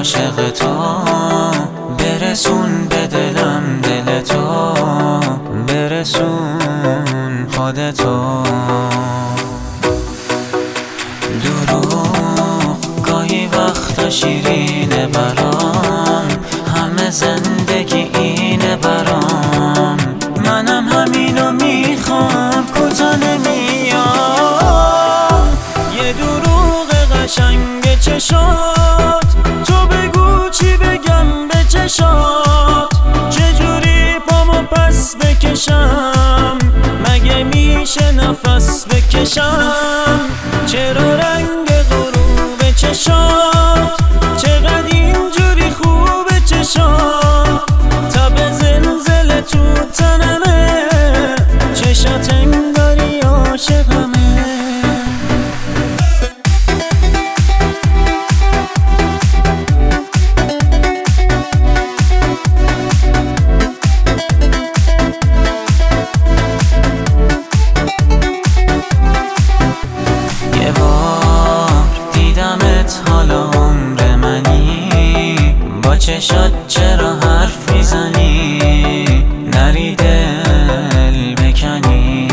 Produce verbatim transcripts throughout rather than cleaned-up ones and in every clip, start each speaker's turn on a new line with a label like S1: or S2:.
S1: عاشق تو، برسون به دلم دل تو، برسون خودتو. دروغ گاهی وقتا شیرینه برام، همه زندگی اینه برام، منم همینو میخوام کوتا نمیام. یه دروغ قشنگ چشات، تو بگو چی بگم به چشات، چجوری پامو پس بکشم، مگه میشه نفس بکشم. چرا رنگ غروب چشات چقدر اینجوری خوبه چشات، تب زلزله تو تنمه، چشات انگاری عاشقمه. حالا عمر منی، با چشات چرا حرف میزنی، نری دل بکنی.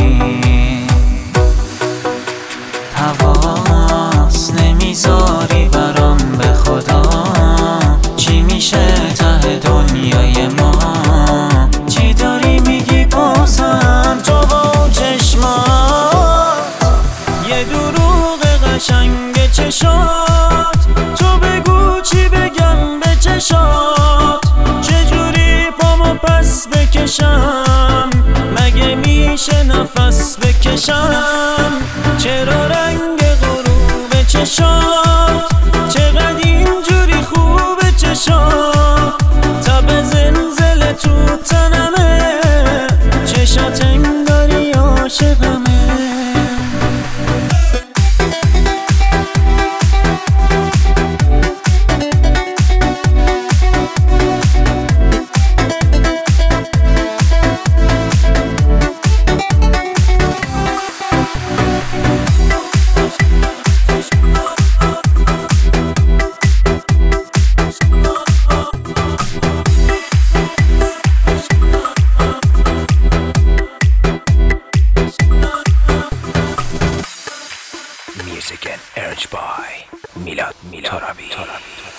S1: حواس نمیذاری برام به خدا، چی میشه ته دنیای ما، چی داری میگی بازم تو با چشمات. یه دروغ قشنگ چشات، تو بگو چی بگم به چشات، چجوری پامو پس بکشم، مگه میشه نفس بکشم. چرا رنگ غروب چشات چقدر اینجوری خوبه چشات، تب زلزله تو تنمه، چشات انگاری عاشقمه.
S2: Music and urged by Milad Milad Torabi.